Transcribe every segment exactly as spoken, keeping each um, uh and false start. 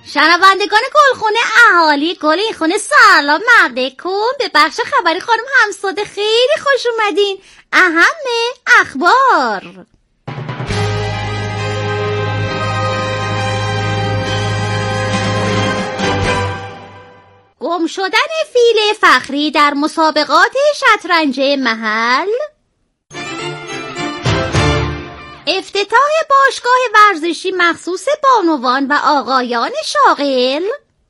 شنوندگان گلخونه، اهالی گل این خونه سلام علیکم. به بخش خبری خانم همساده خیلی خوش اومدین. اهم اخبار. گم شدن فیل فخری در مسابقات شطرنج محل، افتتاح باشگاه ورزشی مخصوص بانوان و آقایان شاغل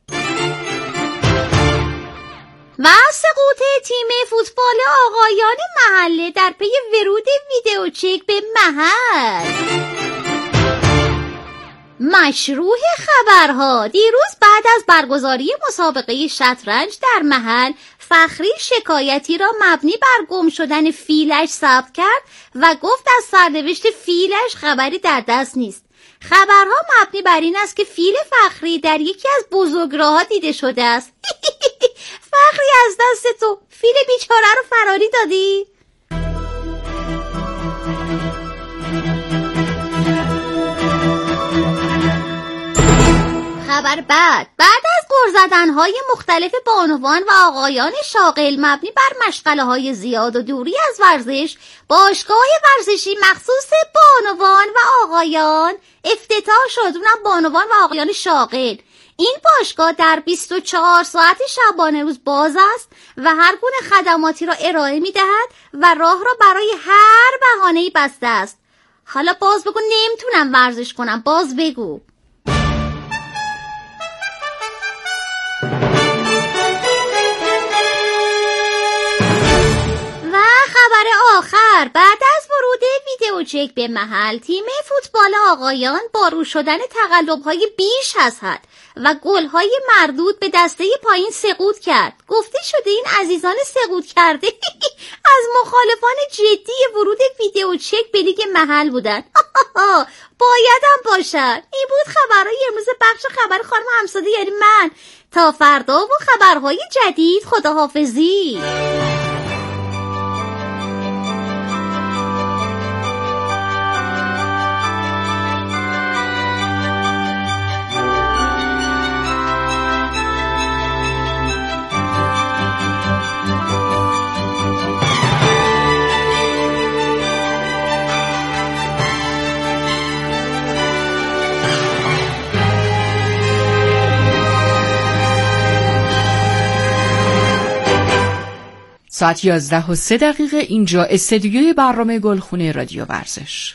و سقوط تیم فوتبال آقایان محله در پی ورود ویدیو چک به محل. مشروع خبرها. دیروز بعد از برگزاری مسابقه شطرنج در محل، فخری شکایتی را مبنی بر گم شدن فیلش ثبت کرد و گفت از سرنوشت فیلش خبری در دست نیست. خبرها مبنی بر این است که فیل فخری در یکی از بزرگراه‌ها دیده شده است. فخری از دست تو فیل بیچاره رو فراری دادی؟ خبر بعد. بعد از گر زدن‌های مختلف بانوان و آقایان شاغل مبنی بر مشغله‌های زیاد و دوری از ورزش، باشگاه ورزشی مخصوص بانوان و آقایان افتتاح شد. اونم بانوان و آقایان شاغل. این باشگاه در بیست و چهار ساعت شبانه روز باز است و هر گونه خدماتی را ارائه می‌دهد و راه را برای هر بهانه‌ای بسته است. حالا باز بگو نمیتونم ورزش کنم، باز بگو. آخر. بعد از ورود ویدیو چک به محل، تیم فوتبال آقایان با رو شدن تقلب‌های بیش از حد و گل‌های مردود به دسته پایین سقوط کرد. گفته شده این عزیزان سقوط کرده از مخالفان جدی ورود ویدیو چک به لیگ محل بودن. بایدم باشد. این بود خبرهای امروز بخش خبر خانم همساده، یعنی من. تا فردا و خبرهای جدید، خداحافظی. ساعت یازده و سه دقیقه. اینجا استدیوی برنامه گلخونه رادیو ورزش.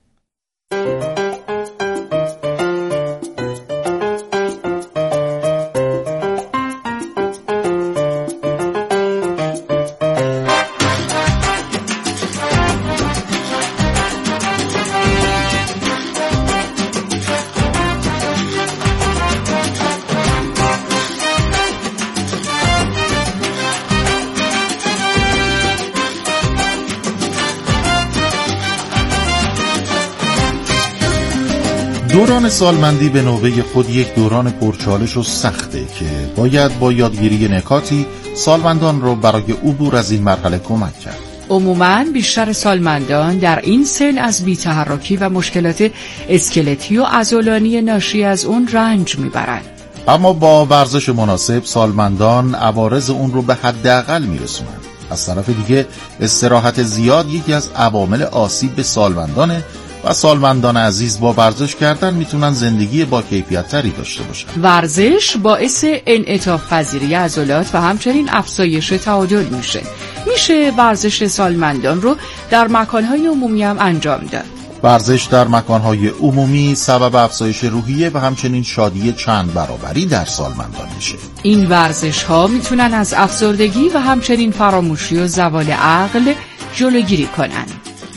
دوران سالمندی به نوبه خود یک دوران پرچالش و سخته که باید با یادگیری نکاتی سالمندان رو برای عبور از این مرحله کمک کرد. عموماً بیشتر سالمندان در این سن از بی‌تحرکی و مشکلات اسکلتی و عضلانی ناشی از اون رنج میبرند. اما با ورزش مناسب سالمندان عوارض اون رو به حداقل میرسونند. از طرف دیگه استراحت زیاد یکی از عوامل آسیب به سالمندانه و سالمندان عزیز با ورزش کردن میتونن زندگی با کیفیت تری داشته باشن. ورزش باعث انعطاف پذیری عضلات و همچنین افزایش تعادل میشه. میشه ورزش سالمندان رو در مکانهای عمومی هم انجام داد. ورزش در مکانهای عمومی سبب افزایش روحیه و همچنین شادی چند برابری در سالمندان میشه. این ورزش ها میتونن از افسردگی و همچنین فراموشی و زوال عقل جلوگیری کنن.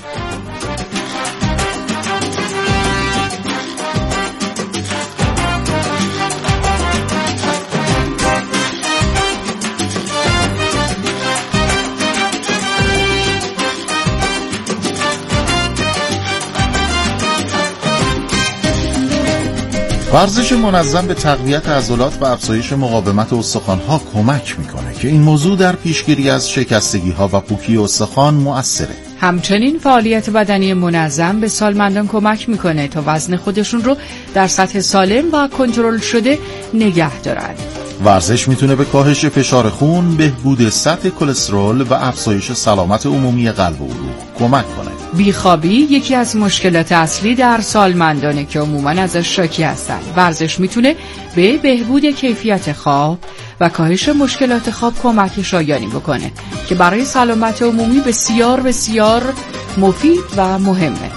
ورزش منظم به تقویت عضلات و افزایش مقاومت استخوان‌ها کمک میکنه که این موضوع در پیشگیری از شکستگی‌ها و پوکی استخوان مؤثره. همچنین فعالیت بدنی منظم به سالمندان کمک میکنه تا وزن خودشون رو در سطح سالم و کنترل شده نگه دارن. ورزش میتونه به کاهش فشار خون، بهبود سطح کلسترول و افزایش سلامت عمومی قلب و عروق کمک کنه. بیخوابی یکی از مشکلات اصلی در سالمندانه که عموماً ازش شاکی هستن. ورزش میتونه به بهبود کیفیت خواب و کاهش مشکلات خواب کمک شایانی بکنه که برای سلامت عمومی بسیار بسیار مفید و مهمه.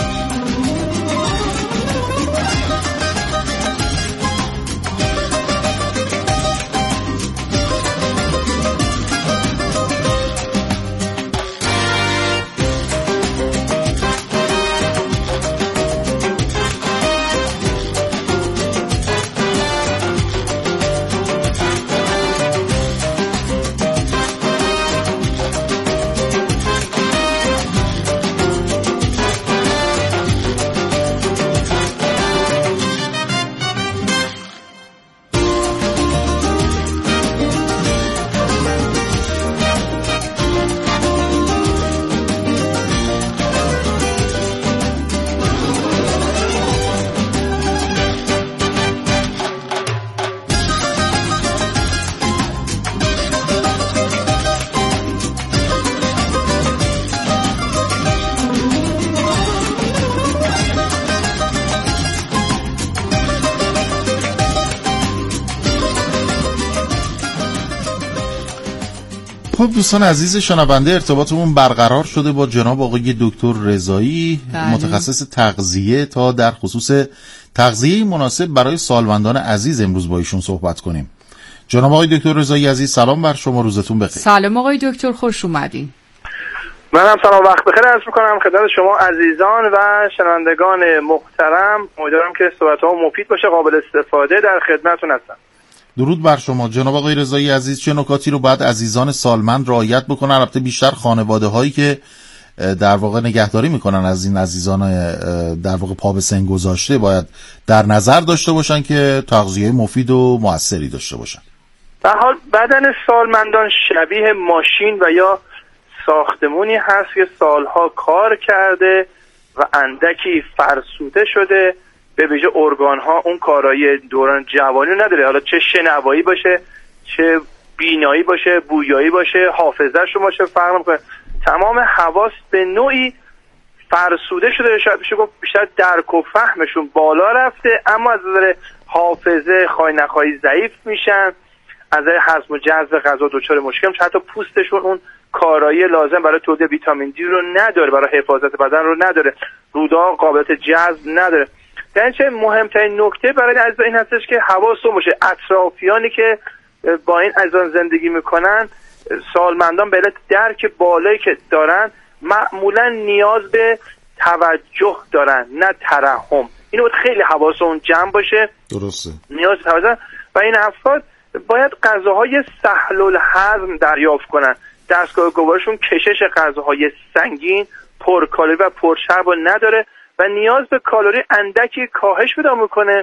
خب دوستان عزیز شنونده، ارتباطمون برقرار شده با جناب آقای دکتر رضایی، متخصص تغذیه، تا در خصوص تغذیه مناسب برای سالمندان عزیز امروز با ایشون صحبت کنیم. جناب آقای دکتر رضایی عزیز، سلام بر شما، روزتون بخیر. سلام آقای دکتر، خوش اومدین. منم سلام، وقت بخیر عرض می‌کنم خدمت شما عزیزان و شنوندگان محترم. امیدوارم که صحبت‌ها مفید باشه، قابل استفاده. در خدمتتون هستم. درود بر شما جناب آقای رضایی عزیز. چه نکاتی رو باید عزیزان سالمند رعایت بکنن، البته بیشتر خانواده هایی که در واقع نگهداری میکنن از این عزیزان در واقع پا به سن گذاشته، باید در نظر داشته باشن که تغذیه مفید و موثری داشته باشن؟ به حال بدن سالمندان شبیه ماشین و یا ساختمونی هست که سالها کار کرده و اندکی فرسوده شده. به ویژه ارگان‌ها اون کارایی دوران جوانی رو نداره، حالا چه شنوایی باشه، چه بینایی باشه، بویایی باشه، حافظه‌شون باشه، فرق نمی‌کنه. تمام حواس به نوعی فرسوده شده، شاید بشه گفت بیشتر درک و فهمشون بالا رفته، اما از نظر حافظه خواهی نخواهی ضعیف میشن، از نظر هضم و جذب غذا دچار مشکل میشن، حتی پوستشون اون کارایی لازم برای تولید ویتامین دی رو نداره، برای حفاظت بدن رو نداره، رودا قابلیت جذب نداره. در اینچه مهمترین نکته برای عزیزان این هستش که حواستون باشه اطرافیانی که با این عزیزان زندگی میکنن، سالمندان به علت درک بالایی که دارن معمولا نیاز به توجه دارن، نه ترحم. اینو باید خیلی حواستون جمع باشه. درسته. نیاز به توجه و این افراد باید غذاهای سهل الهضم دریافت کنن. دستگاه گوارشون کشش غذاهای سنگین، پرکالری و پرچرب نداره و نیاز به کالری اندکی کاهش پیدا میکنه،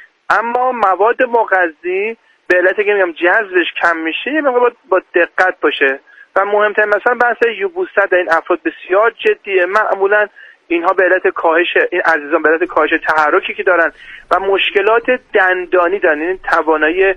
اما مواد مغذی به علت که میگم جذبش کم میشه یه مقدار با دقت باشه. و مهمترین مثلا بحث یبوست در این افراد بسیار جدیه. معمولا اینها به علت کاهش، این عزیزان به علت کاهش تحرکی که دارن و مشکلات دندانی دارن، این توانایی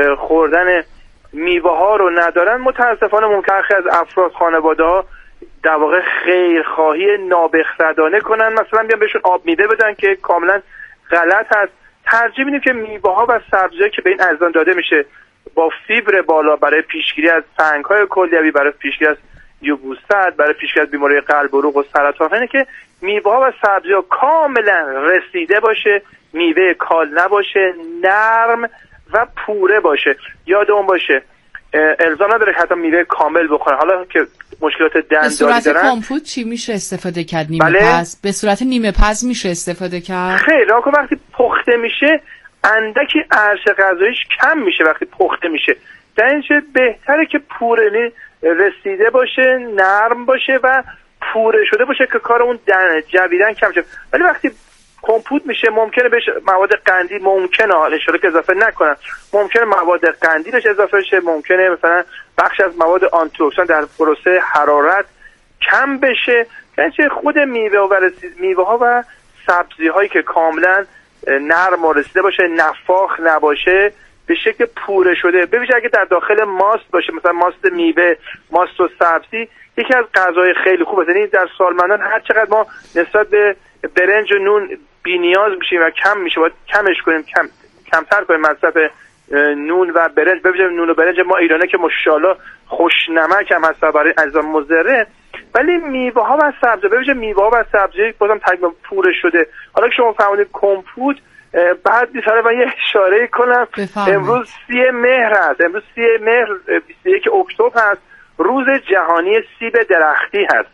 خوردن میوه ها رو ندارن، متاسفانه ممکن از افراد خانواده ها در واقع خیرخواهی نابخردانه کنن، مثلا بیان بهشون آب میوه بدن که کاملا غلط هست. ترجیح میدیم که میوه ها و سبزی‌ها که به این عزیزان داده میشه با فیبر بالا برای پیشگیری از سنگ‌های کلیوی، برای پیشگیری از یبوست، برای پیشگیری از بیماری قلب و عروق و سرطان، اینه که میوه ها و سبزی‌ها کاملا رسیده باشه، میوه کال نباشه، نرم و پوره باشه. یادمون باشه الزام نداره که حتی میوه کامل بخورن. حالا که مشکلات دندانی دارن، به صورت کامپوت چی میشه استفاده کرد؟ نیمه بله؟ پز به صورت نیمه پز میشه استفاده کرد؟ خیر، آقا وقتی پخته میشه اندکی ارش غذاییش کم میشه وقتی پخته میشه. در اینجا بهتره که پوره رسیده باشه، نرم باشه و پوره شده باشه که کار اون جویدن کم شه. ولی وقتی کمپوت میشه ممکنه بهش مواد قندی، ممکنه اشاره که اضافه نکنن، ممکنه مواد قندی بهش اضافه شه، ممکنه مثلا بخش از مواد آنتی اکسیدان در پروسه حرارت کم بشه. یعنی خود میوه و رسید میوه ها و سبزی هایی که کاملا نرم و رسیده باشه، نفاخ نباشه، به شکل پوره شده، ببینید اگه در داخل ماست باشه، مثلا ماست میوه، ماست و سبزی، یکی از غذای خیلی خوبه. یعنی در سالمندان هر چقدر ما نسبت به برنج و نون بی‌نیاز میشیم و کم میشه، باید کمش کنیم، کم کمتر کنیم مصرف نون و برنج. ببینید نون و برنج ما ایرانه که ماشاءالله خوشنمک هم هست برای اجزا مضره، ولی میوه ها و سبزی، ببینید میوه ها و سبزی بازم تقریبا پوره شده. حالا که شما فهمیدید کمپوت، بعد بیشتر من یه اشاره کنم، بفهمید. امروز سی مهر هست، امروز سی مهر بیست و یک اکتبر هست، روز جهانی سیب درختی هست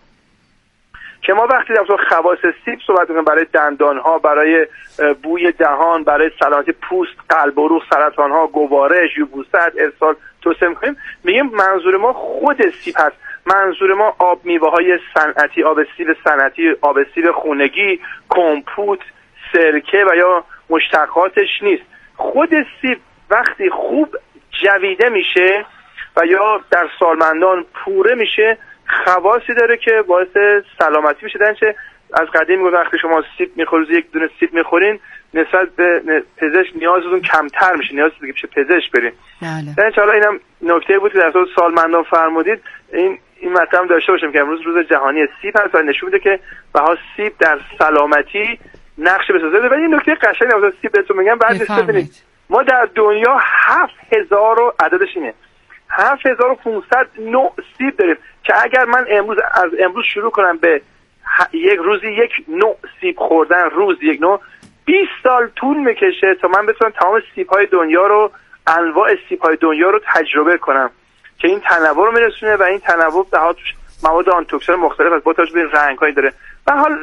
که ما وقتی در مورد خواص سیب صحبت می‌کنیم، برای دندان‌ها، برای بوی دهان، برای سلامتی پوست، قلب و عروق، سرطان‌ها، گوارش، یبوست، اسهال توصیه می‌کنیم، میگیم منظور ما خود سیب هست. منظور ما آب میوه‌های صنعتی، آب سیب صنعتی، آب سیب خونگی، کمپوت، سرکه و یا مشتقاتش نیست. خود سیب وقتی خوب جویده میشه و یا در سالمندان پوره میشه، خواصی داره که باعث سلامتی میشه. درنچه از قدیم میگفتن وقتی شما سیب میخورید، یک دونه سیب میخورین، نسبت به پزشک نیازتون کمتر میشه، نیاز دیگه بشه پزشک برین. درنچه حالا اینم نکته بود که در صورت سالمندان فرمودید، این این مطلب داشته باشیم که امروز روز جهانی سیب هست و نشون میده که بها سیب در سلامتی نقش بسازه. ولی این نکته قشنگی از سیب بهتون میگم، بعد ببینید ما در دنیا هفت هزار عددش اینه هفت هزار و پانصد نوع سیب داریم که اگر من امروز از امروز شروع کنم به یک روزی یک نوع سیب خوردن، روز یک نوع، بیست سال طول میکشه تا من بتونم تمام سیب‌های دنیا رو، انواع سیب‌های دنیا رو تجربه کنم که این تنوع رو میرسونه و این تنوع به توش مواد آنتی‌اکسیدان مختلف از با توش به رنگ‌هایی داره. به حال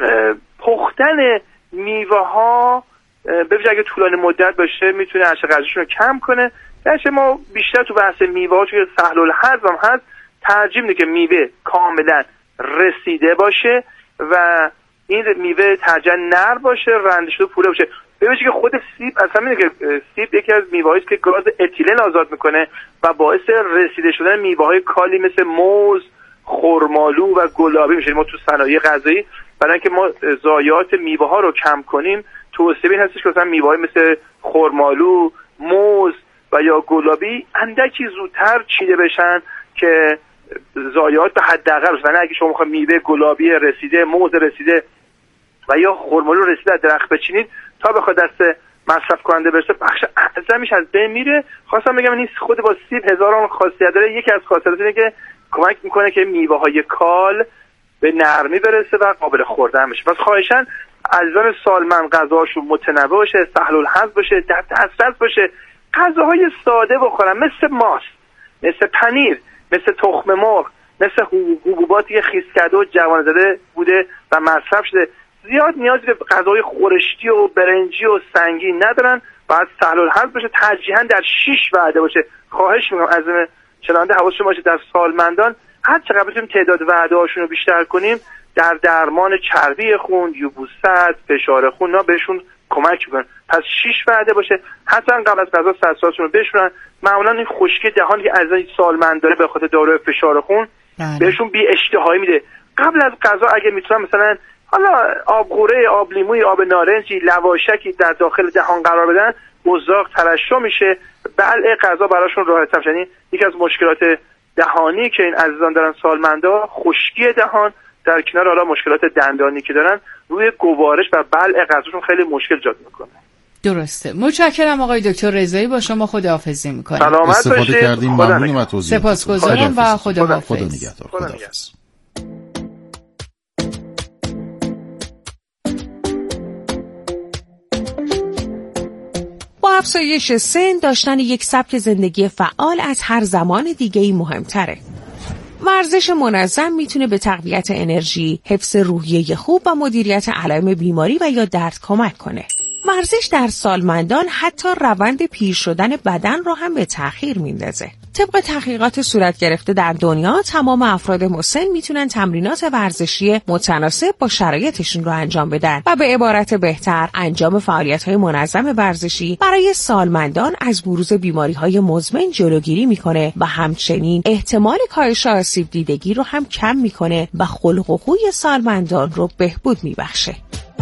پختن میوه‌ها ببینید اگه طولانی مدت باشه میتونه ارزش غذاییشون رو کم کنه. درش ما بیشتر تو بحث میوه‌ها چون سهل الهضم هم هست، ترجیح میده که میوه کاملا رسیده باشه و این میوه ترجیحاً نرم باشه، رنده شده پوره باشه. ببینید که خود سیب اصلا میگه که سیب یکی از میوه‌هایی است که گاز اتیلن آزاد میکنه و باعث رسیده شدن میوه‌های کالی مثل موز، خرمالو و گلابی میشه. ما تو صنایع غذایی برای اینکه ما ضایعات میوه‌ها رو کم کنیم، توصیه این هستش که مثلا میوه‌های مثل خرمالو، موز و یا گلابی اندکی زودتر چیده بشن که ضایعات به حداقل بشه. اگه شما می‌خواید میوه گلابی رسیده، موز رسیده و یا خرمالو رسیده از درخت بچینید تا بخواد دست مصرف کننده برسه، بخش اعظمش از بین میره. خواستم بگم این خود با سیب هزاران خاصیت داره. یکی از خاصیتاش اینه که کمک میکنه که میوه‌های کال به نرمی برسه و قابل خوردن بشه. پس خواهشاً عزیزان سالمند غذاشون متنوع باشه، سهل الهضم باشه، در دسترس باشه، غذاهای ساده بخورن، مثل ماست، مثل پنیر، مثل تخم مرغ، مثل حبوباتی که خیس کرده و جوان زده بوده و مصرف شده. زیاد نیازی به غذای خورشتی و برنجی و سنگین ندارن، باید سهل الهضم باشه، ترجیحاً در شش وعده باشه. خواهش میکنم از شنونده حواسشون باشه در سالمندان هر چقدر بتونیم تعداد وعده هاشون رو بیشتر کنیم، در درمان چربی خون، یبوست، فشار خون، نا بهشون کمک میکنن. پس شش وعده باشه، حتما قبل از غذا سرساتشون رو بشورن. معمولا این خشکی دهانی که از این سالمند داره به خاطر داروی فشار خون بله. بهشون بی اشتهایی میده. قبل از غذا اگه میتونن مثلا حالا آب قوره، آب لیموی، آب نارنجی، لواشکی در داخل دهان قرار بدن، مزاق ترشح میشه، بلع غذا براشون راحت میشه. یعنی یکی از مشکلات دهانی که این عزیزان دارن سالمندا، خشکی دهان در کنار حالا مشکلات دندانی که دارن، روی گوارش و بلع غذاشون خیلی مشکل ایجاد میکنه. درسته. متشکرم آقای دکتر رضایی، با شما خداحافظی میکنم. سلامت استفاده کردیم، ممنونیم از توضیحاتتون. سپاسگزارم و خداحافظ. خدا نگهدار. خداحافظ. با افزایش سن، داشتن یک سبک زندگی فعال از هر زمان دیگه‌ای مهمتره. ورزش منظم میتونه به تقویت انرژی، حفظ روحیه خوب و مدیریت علائم بیماری و یا درد کمک کنه. ورزش در سالمندان حتی روند پیر شدن بدن رو هم به تأخیر میندازه. طبق تحقیقات صورت گرفته در دنیا تمام افراد مسن میتونن تمرینات ورزشی متناسب با شرایطشون رو انجام بدن و به عبارت بهتر انجام فعالیت‌های منظم ورزشی برای سالمندان از بروز بیماری‌های مزمن جلوگیری میکنه و همچنین احتمال کاهش آسیب دیدگی رو هم کم میکنه و خلق و خوی سالمندان رو بهبود میبخشه.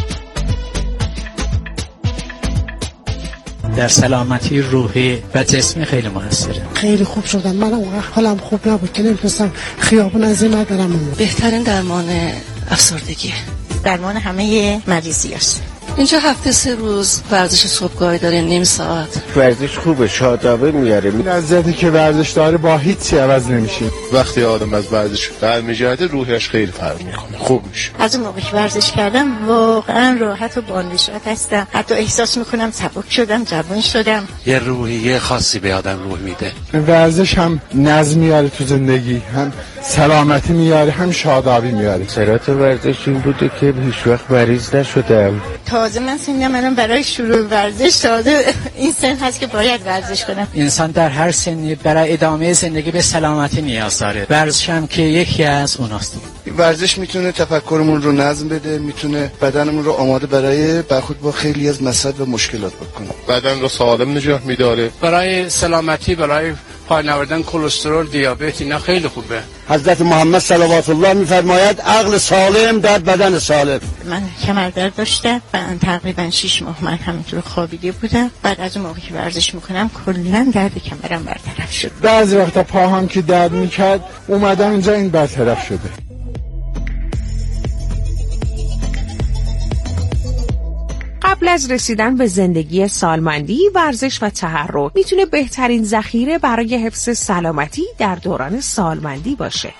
در سلامتی روحی و جسمی خیلی موثره. خیلی خوب شدم. منم اون حالم خوب نبود که نمی‌تونستم خیابون از این ندارم. بهترین درمان افسردگی، درمان همه مریضی است. اینجا هفته سه روز ورزش صبحگاهی داره، نیم ساعت. ورزش خوبه، شادابی میاره. این لذتی که ورزش داره با هیچی عوض نمیشه. وقتی آدم از ورزش برمیگرده روحش خیلی فرق میکنه، خوب میشه. از اون موقع که ورزش کردم واقعا راحت و بانشات هستم. حتی احساس میکنم سبک شدم، جوان شدم. یه روحیه خاصی به آدم روح میده. ورزش هم نظم میاره تو زندگی، هم سلامتی میاره، هم شادابی میاره. سرات ورزش این بوده که هیچ وقت مریض نشدم. تازه من سنم الان برای شروع ورزش تازه این سن هست که باید ورزش کنم. انسان در هر سنی برای ادامه زندگی به سلامتی نیاز داره. ورزش هم که یکی از اوناست. ورزش میتونه تفکرمون رو نظم بده، میتونه بدنمون رو آماده برای برخورد با خیلی از مسائل و مشکلات بکنه. بدن رو سالم نگه میداره. برای سلامتی، برای پایین آوردن کلسترول، دیابت، اینا خیلی خوبه. حضرت محمد صلوات الله میفرماید عقل سالم در بدن سالم. من کمردرد داشتم و تقریبا شش ماه من همینطور خوابیده بودم. بعد از اون موقعی که ورزش میکنم کلا درد کمرم برطرف شد. بعضی وقتا پاهم که درد میکرد اومدم اینجا این برطرف شده. قبل از رسیدن به زندگی سالمندی، ورزش و تحرک میتونه بهترین ذخیره برای حفظ سلامتی در دوران سالمندی باشه.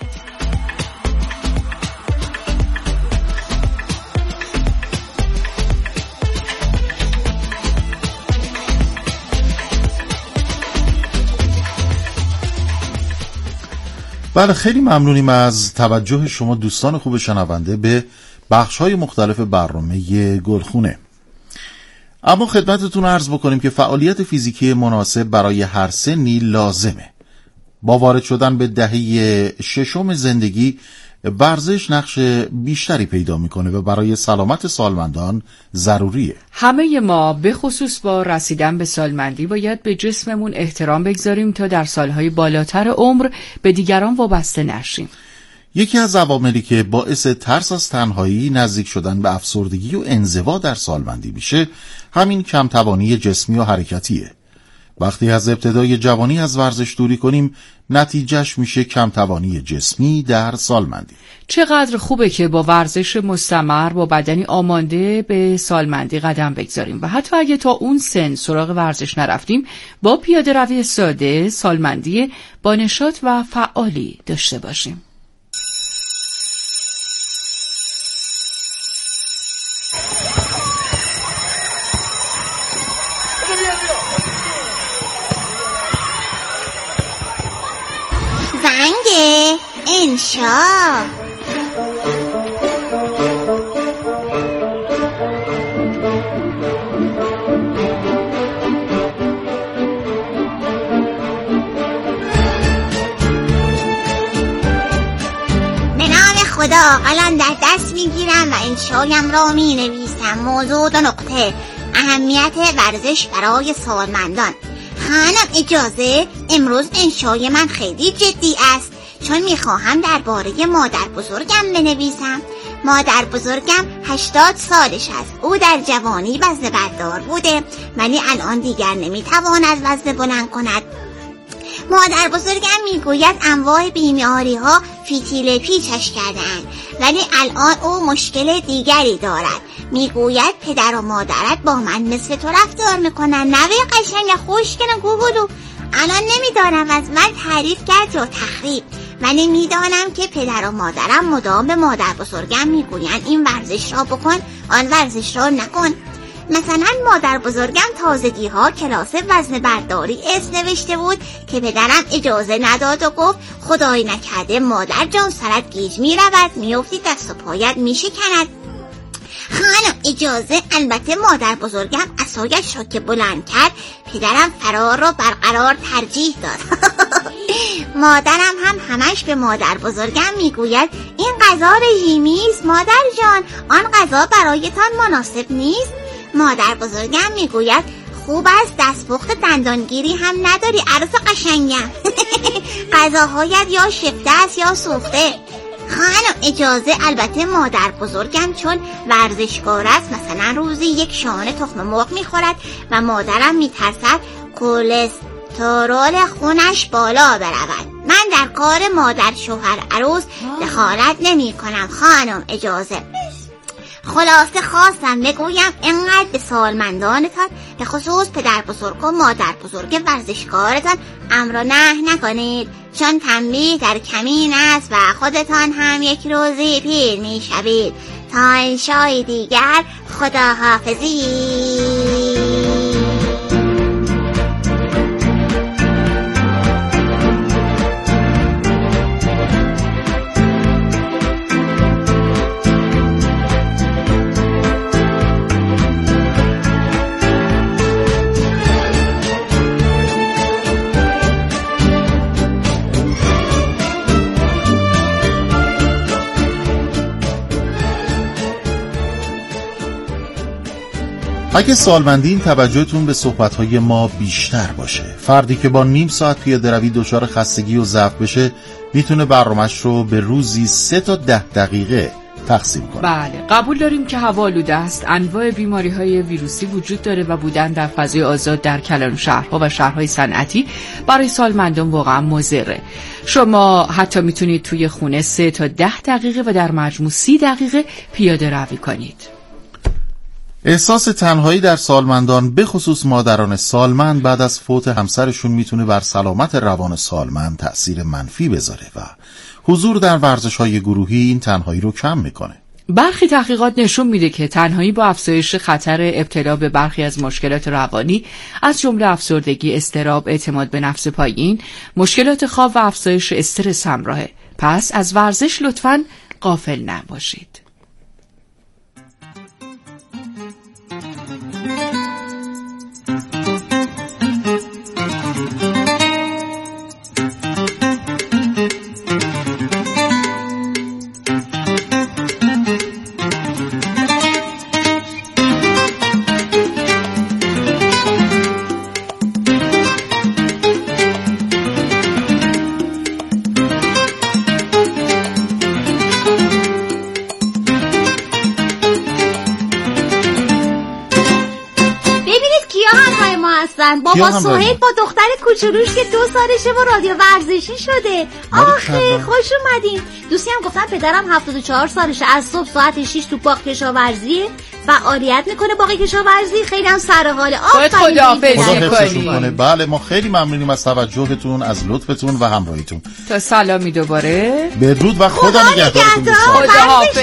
بله، خیلی ممنونیم از توجه شما دوستان خوب شنونده به بخش‌های مختلف برنامه گلخونه. اما خدمتتون عرض بکنیم که فعالیت فیزیکی مناسب برای هر سنی لازمه. با وارد شدن به دهه ششم زندگی، ورزش نقش بیشتری پیدا میکنه و برای سلامت سالمندان ضروریه. همه ما به خصوص با رسیدن به سالمندی باید به جسممون احترام بگذاریم تا در سالهای بالاتر عمر به دیگران وابسته نشیم. یکی از عواملی که باعث ترس از تنهایی، نزدیک شدن به افسردگی و انزوا در سالمندی میشه، همین کمتوانی جسمی و حرکتیه. وقتی از ابتدای جوانی از ورزش دوری کنیم، نتیجهش میشه کمتوانی جسمی در سالمندی. چقدر خوبه که با ورزش مستمر با بدنی آماده به سالمندی قدم بگذاریم و حتی اگه تا اون سن سراغ ورزش نرفتیم، با پیاده روی ساده سالمندی با نشاط و فعالی داشته باشیم. زنگ انشا. خدا قلم در دست میگیرم و انشایم را می نویسم. موضوع دو نقطه: اهمیت ورزش برای سالمندان. خانم اجازه، امروز انشای من خیلی جدی است، چون میخواهم درباره مادر بزرگم بنویسم. مادر بزرگم هشتاد سالش است. او در جوانی وزن بردار بوده، ولی الان دیگر نمیتواند وزن بلند کند. مادر بزرگم میگوید انواع بیماری ها فیتیل پیچش کرده‌اند، ولی الان او مشکل دیگری دارد. میگوید پدر و مادرت با من مثل تو رفتار میکنن. نوه قشنگ خوشگل گوگلو الان نمیدانم از من تعریف کرد یا تخریب، ولی میدانم که پدر و مادرم مدام به مادر بزرگم میگویند این ورزش را بکن، آن ورزش را نکن. مثلا مادر بزرگم تازگی ها کلاس وزن برداری اسم نوشته بود که پدرم اجازه نداد و گفت خدای نکرده مادر جان سرت گیج می رود، می افتی دست و پایت می شکند. خانم اجازه، البته مادر بزرگم عصایش را که بلند کرد، پدرم فرار را برقرار ترجیح داد. مادرم هم همش به مادر بزرگم میگوید این غذا رژیمیست مادر جان، آن غذا برایتان مناسب نیست. مادر بزرگم میگوید خوب است دستپخت دندانگیری هم نداری عروس قشنگم. غذاهایت یا شفته است یا سوخته. خانم اجازه، البته مادر بزرگم چون ورزشکار است مثلا روزی یک شانه تخم مرغ میخورد و مادرم میترسد کلسترول خونش بالا برود. من در کار مادر شوهر عروس دخالت نمی کنم خانم اجازه. خلاصه خواستم بگویم اینقدر به سالمندانتان به خصوص پدر بزرگ و مادر بزرگ ورزشکارتان امر و نهی نکنید، چون تنبیه در کمین است و خودتان هم یک روزی پیر می شوید. تا انشای دیگر خداحافظی. اگه سالمندین توجهتون به صحبت‌های ما بیشتر باشه، فردی که با نیم ساعت پیاده روی دچار خستگی و ضعف بشه میتونه برنامه‌اش رو به روزی سه تا ده دقیقه تقسیم کنه. بله، قبول داریم که هوا آلوده است، انواع بیماری‌های ویروسی وجود داره و بودن در فضای آزاد در کلان شهرها و شهرهای صنعتی برای سالمندان واقعا مضره. شما حتی میتونید توی خونه سه تا ده دقیقه و در مجموع سی دقیقه پیاده روی کنید. احساس تنهایی در سالمندان به خصوص مادران سالمند بعد از فوت همسرشون میتونه بر سلامت روان سالمند تأثیر منفی بذاره و حضور در ورزش‌های گروهی این تنهایی رو کم میکنه. برخی تحقیقات نشون میده که تنهایی با افزایش خطر ابتلا به برخی از مشکلات روانی از جمله افسردگی، اضطراب، اعتماد به نفس پایین، مشکلات خواب و افزایش استرس همراهه. پس از ورزش لطفاً غافل نباشید. بابا سهیل با دختر کوچولوش که دو سالشه و رادیو ورزشی شده. آخه خوش اومدین. دوستی هم گفتن پدرم هفتاد و چهار سالشه، از صبح ساعت شش تو باغ کشاورزی فعالیت میکنه. باغ کشاورزی خیلی هم سر حال. آفرین، خدا حفظشون کنه. بله ما خیلی ممنونیم از توجهتون، از لطفتون و همراهیتون. تا سلامی دوباره. بدرود و خدا نگهدارتون. خدا حافظ.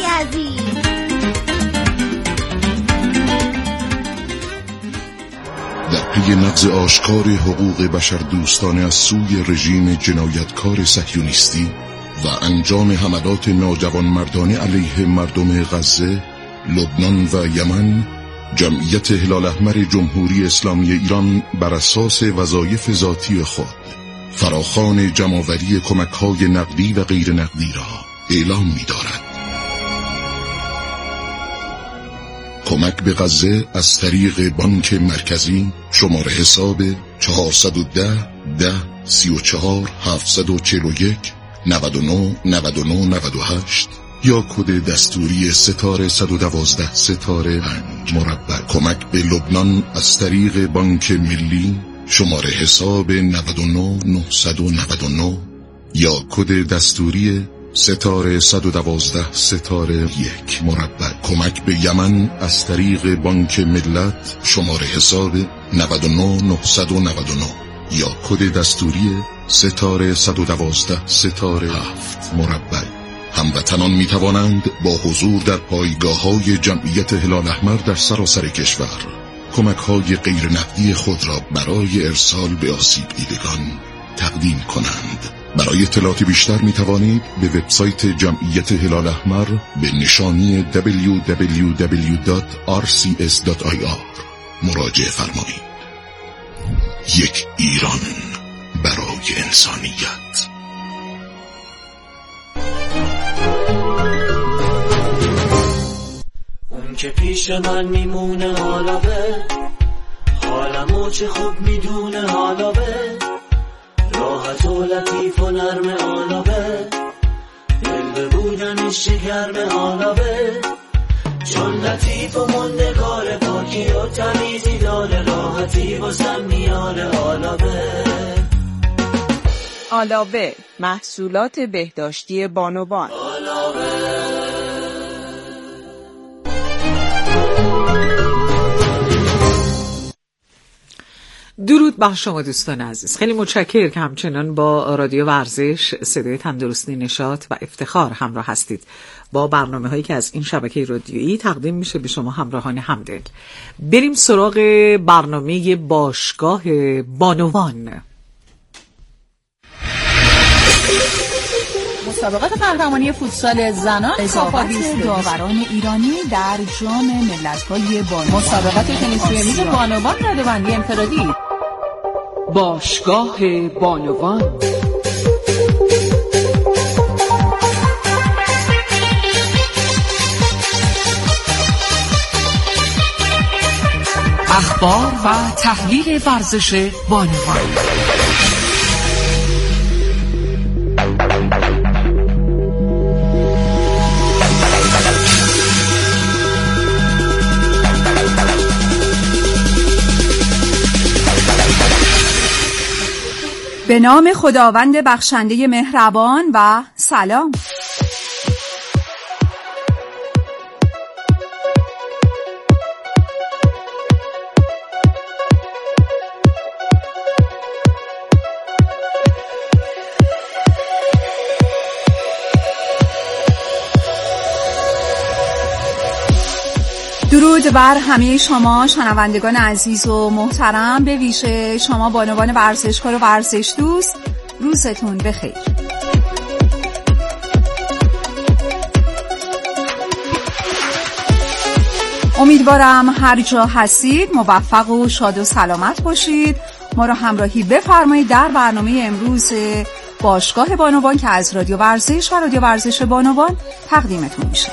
در پی نقض آشکار حقوق بشر دوستانه از سوی رژیم جنایتکار صهیونیستی و انجام حملات ناجوانمردانه علیه مردم غزه، لبنان و یمن، جمعیت هلال احمر جمهوری اسلامی ایران بر اساس وظایف ذاتی خود فراخوان جمع‌آوری کمک‌های نقدی و غیر نقدی را اعلام می‌دارد. کمک به غزه از طریق بانک مرکزی شماره حساب چهارصد و ده ده سی و چهار هفتصد و چهل و یک نود و نه نود و نه نود و هشت یا کد دستوری ستاره صد و دوازده ستاره پنج مربع. کمک به لبنان از طریق بانک ملی شماره حساب نود و نه نهصد و نود و نه یا کد دستوری ستاره صد و دوازده ستاره یک مربع. کمک به یمن از طریق بانک ملت شماره حساب نود و نه نهصد و نود و نه یا کد دستوری ستاره صد و دوازده ستاره هفت مربع. هموطنان می توانند با حضور در پایگاه‌های جمعیت هلال احمر در سراسر کشور کمک‌های غیر نقدی خود را برای ارسال به آسیب دیدگان تقدیم کنند. برای اطلاعات بیشتر می توانید به وبسایت جمعیت هلال احمر به نشانی دبلیو دبلیو دبلیو دات آر سی اس دات آی آر مراجعه فرمایید. یک ایران برای انسانیت. اون که پیش من میمونه حالا به حالمو چه خوب میدونه حالا به راحت و لطیف و نرم حالا به دل به بودنش گرم حالا به چون لطیف و مندگار پاکی و تمیزی داره راحتی واسم میاره حالا به آلاوه محصولات بهداشتی بانوان. درود بر شما دوستان عزیز. خیلی متشکرم که همچنان با رادیو ورزش صدای تندرستی نشاط و افتخار همراه هستید با برنامه هایی که از این شبکه رادیویی تقدیم میشه به شما همراهان همدل. بریم سراغ برنامه باشگاه بانوان. مسابقات قهرمانی فوتسال زنان اضافات داوران ایرانی در جام ملت‌های بانوان. مسابقات تنیس روی میز بانوان رده‌بندی انفرادی. باشگاه بانوان. اخبار و تحلیل ورزش بانوان. به نام خداوند بخشنده مهربان و سلام. درود بر همه شما شنوندگان عزیز و محترم، به ویژه شما بانوان ورزشکار و ورزش دوست. روزتون بخیر. امیدوارم هر جا هستید موفق و شاد و سلامت باشید. ما را همراهی بفرمایید در برنامه امروز باشگاه بانوان که از رادیو ورزش و رادیو ورزش بانوان تقدیمتون میشه.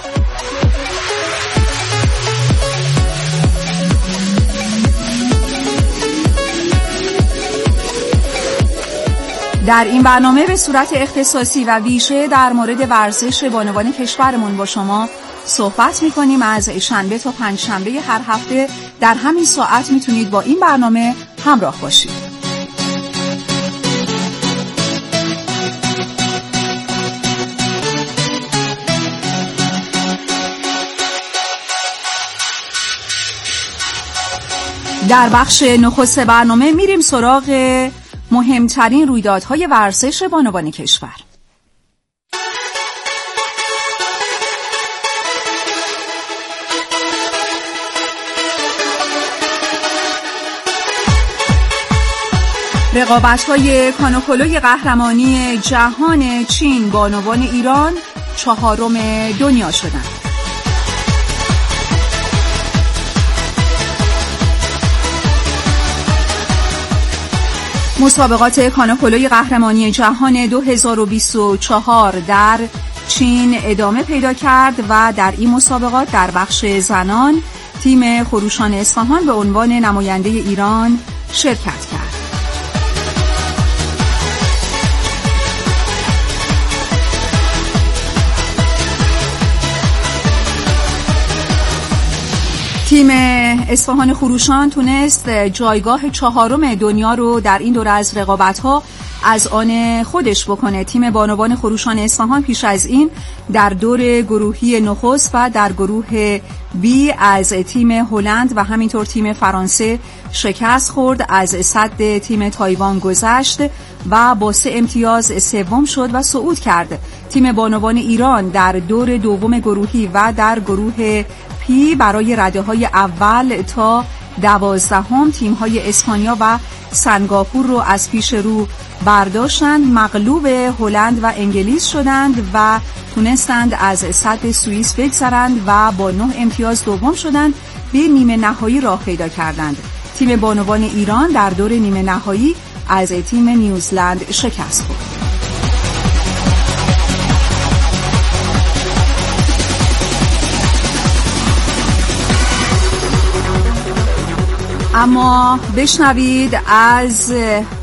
در این برنامه به صورت اختصاصی و ویژه در مورد ورزش بانوان کشورمون با شما صحبت می‌کنیم. از شنبه تا پنجشنبه هر هفته در همین ساعت میتونید با این برنامه همراه باشید. در بخش نخست برنامه میریم سراغ مهمترین رویدادهای ورزش بانوان کشور. رقابت‌های کانوپولوی قهرمانی جهان چین بانوان ایران چهارم دنیا شدند. مسابقات کانوپولوی قهرمانی جهان دو هزار و بیست و چهار در چین ادامه پیدا کرد و در این مسابقات در بخش زنان تیم خروشان اصفهان به عنوان نماینده ایران شرکت کرد. تیم اصفهان خروشان تونست جایگاه چهارم دنیا رو در این دوره از رقابت‌ها از آن خودش بکنه. تیم بانوان خروشان اصفهان پیش از این در دور گروهی نخست و در گروه بی از تیم هلند و همینطور تیم فرانسه شکست خورد، از صد تیم تایوان گذشت و با سه امتیاز سوم شد و صعود کرد. تیم بانوان ایران در دور دوم گروهی و در گروه پی برای رده‌های اول تا دوازدهم تیم‌های اسپانیا و سنگاپور رو از پیش رو برداشتند، مغلوب هلند و انگلیس شدند و تونستند از صد سوئیس بگذرند و با نه امتیاز دوم شدند، به نیمه نهایی راه پیدا کردند. تیم بانوان ایران در دور نیمه نهایی از تیم نیوزلند شکست خورد. اما بشنوید از